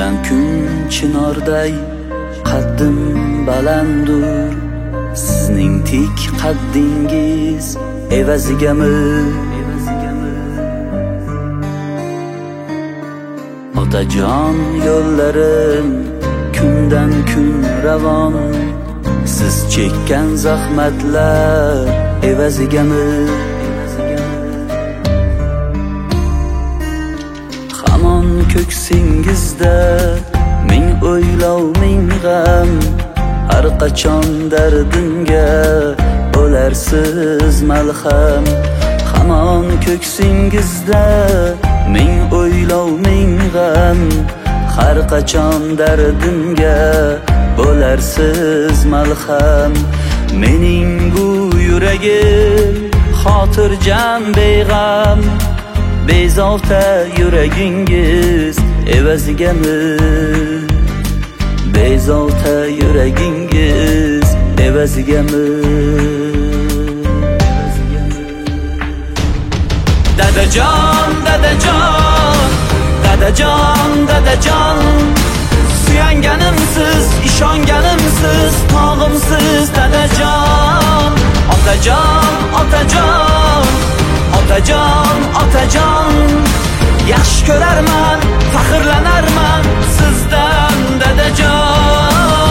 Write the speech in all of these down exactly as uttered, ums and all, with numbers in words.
kundan kun chinorday qaddim balandur, sizning tik qaddingiz evazigami? Otajon yo'llarim kundan kun ravon, siz chekkan zahmatlar evazigami? Hamon ko'ksingizda ming o'ylov, ming g'am, har qachon dardimga bo'larsiz malham. Hamon ko'ksingizda ming o'ylov, ming g'am, har qachon dardimga bo'larsiz malham. Mening bu yuragim xotirjam beg'am, bezovta yuragingiz evazigami? Bezovta yuragingiz evazigami? Dadajon, dadajon, dadajon, dadajon, suyanganimsiz, ishonganimsiz, tog'imsiz dadajon. Otajon, otajon, otajon, otajon, yaxshi ko'rarman, faxrlanarman sizdan dadajon.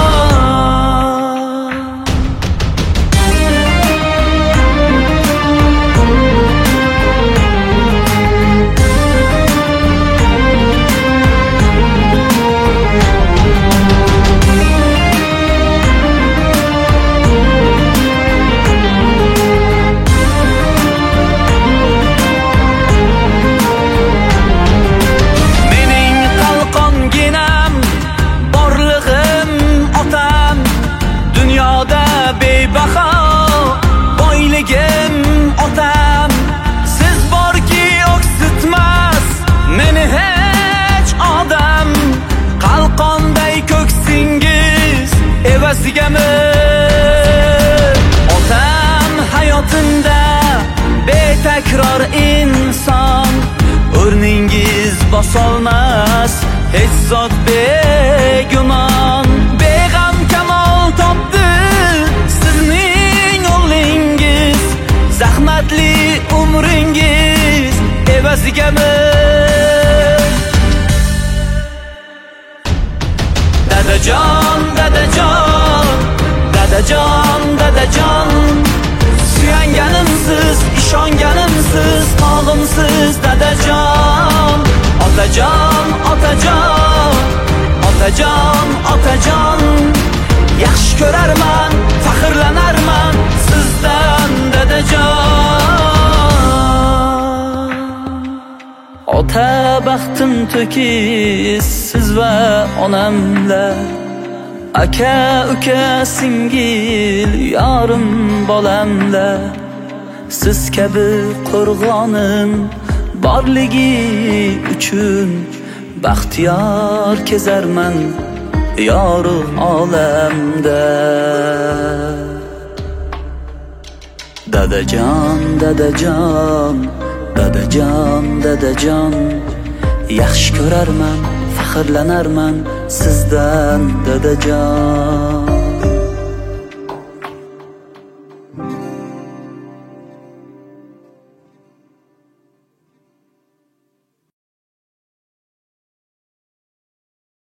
Otam hayotimda betakror inson, o'rningiz bosolmas hech zot begumon. Beg'am kamol topdi sizning o'g'lingiz, zahmatli umringiz evazigami? Dadajon, dadajon, dadajon, dadajon, suyanganimsiz, ishonganimsiz, tog'imsiz dadajon. Otajon, otajon, otajon, otajon, yaxshi ko'rarman, faxrlanarman sizdan dadajon. Ota baxtim to'kis siz va onamlar, aka, uka, singil, yorim, bolamlar. Siz kabi qo'rg'onim borligi uchun baxtiyor kezarman yoru olamda. Dadajon, dadajon, dadajon, dadajon, yaxshi ko'rarman, faxrlanarman sizdan dadajon.